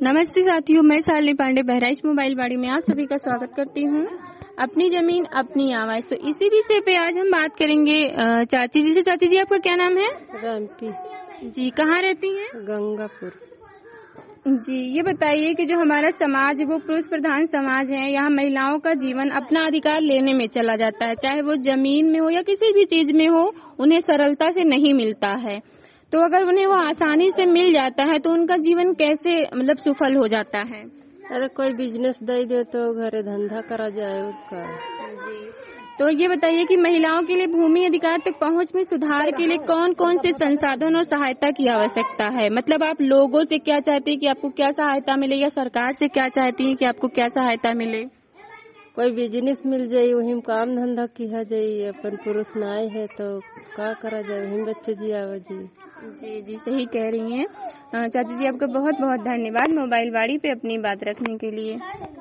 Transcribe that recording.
नमस्ते साथियों, मैं शालिनी पांडे बहराइच मोबाइल बाड़ी में आप सभी का स्वागत करती हूँ। अपनी जमीन अपनी आवाज, तो इसी विषय पे आज हम बात करेंगे चाची जी से। चाची जी, आपका क्या नाम है? रामपी जी, कहाँ रहती हैं? गंगापुर। जी, ये बताइए कि जो हमारा समाज है वो पुरुष प्रधान समाज है। यहाँ महिलाओं का जीवन अपना अधिकार लेने में चला जाता है, चाहे वो जमीन में हो या किसी भी चीज में हो, उन्हें सरलता से नहीं मिलता है। तो अगर उन्हें वो आसानी से मिल जाता है तो उनका जीवन कैसे सफल हो जाता है? अरे कोई बिजनेस दे दे तो घरे धंधा करा जाए उसका। जी, तो ये बताइए कि महिलाओं के लिए भूमि अधिकार तक पहुंच में सुधार के लिए कौन कौन से संसाधन और सहायता की आवश्यकता है? आप लोगों से क्या चाहती हैं कि आपको क्या सहायता मिले, या सरकार से क्या चाहती हैं कि आपको क्या सहायता मिले? कोई बिजनेस मिल जाये, वही में काम धंधा किया जाये। अपन पुरुष नाई है तो क्या करा जाए, वही बच्चे जी आवा जी। जी जी, सही कह रही हैं चाची जी। आपका बहुत बहुत धन्यवाद मोबाइल बाड़ी पे अपनी बात रखने के लिए।